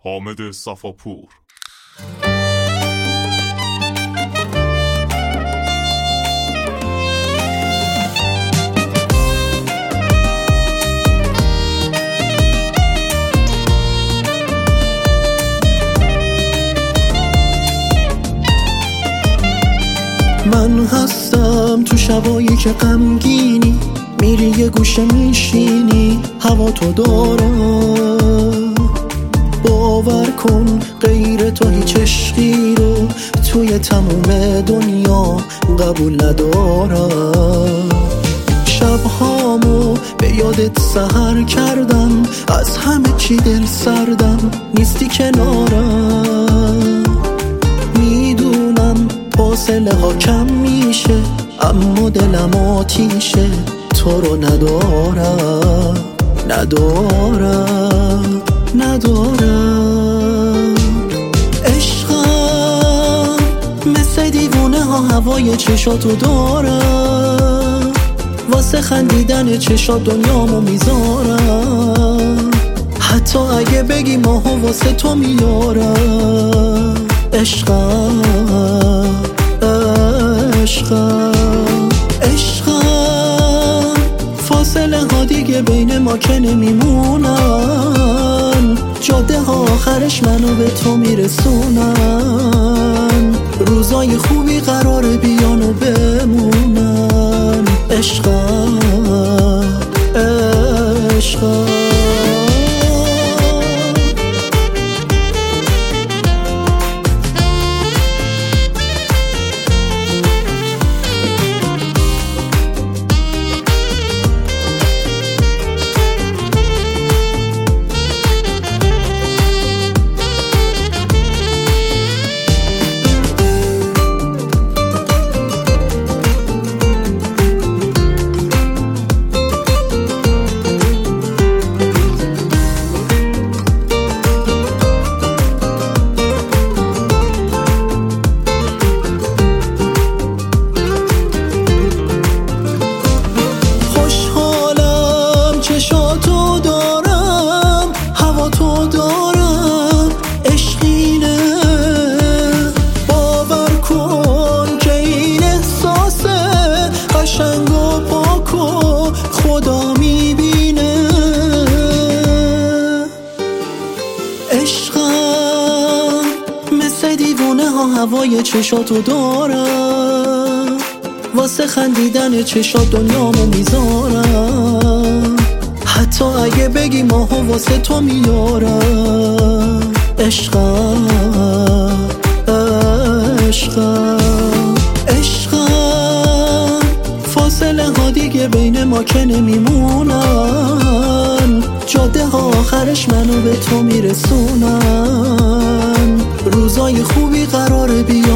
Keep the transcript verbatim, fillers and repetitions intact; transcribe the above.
حامد صفاپور. من هستم تو شبایی که غمگینی، میری یه گوشه میشینی، هوا تو دارم. باور کن غیر تو هیچ عشقی رو توی تموم دنیا قبول ندارم. شبهامو به یادت سحر کردم، از همه چی دل سردم، نیستی کنارم. میدونم فاصله ها کم میشه، اما دلم آتیشه، تو رو ندارم ندارم ندارم. عشقم مثل دیوونه ها هوای چشاتو دارم، واسه خندیدن چشات دنیامو میذارم. حتی اگه بگی ماها واسه تو میارم. عشقم عشقم عشقم فاصله ها دیگه بین ما که نمیمونن، جاده ها آخرش منو به تو میرسونن. روزای خوبی قراره بیان و بمونن. عشقم عشقم چشاتو دارم، هوا تو دارم، عشقینه. باور کن که این احساسه قشنگ و پاک و خدا میبینه. عشقم مثل دیوونه ها هوای چشاتو دارم، واسه خندیدن چشات دنیامو میذارم. حتی اگه بگی ماها واسه تو میارم. عشقم عشقم عشقم فاصله ها دیگه بین ما که نمیمونن، جاده ها آخرش منو به تو میرسونن. روزای خوبی قراره بیان